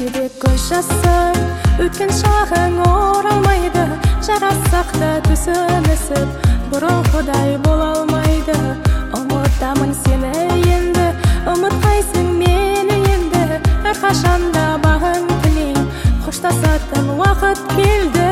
Сүйдік көз жасым, өткен шағың оралмайды. Жарасақ та түсінісіп, бұрын құдай бола алмайды. Ұмытамын сені енді, ұмытпайсың мені енді. Әрқашанда бағың тілейм, қоштасатын уақыт келді.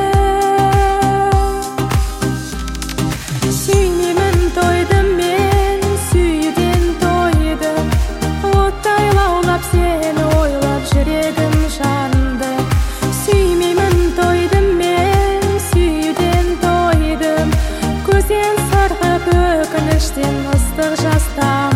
Сүймеймін тойды мен, сүйден тойды. Оттай лаулап сені ойлап жүрегім жанды. Сүймеймін тойды мен, сүйден тойдым. Көзден сырғып өкініштен ыстық жастар.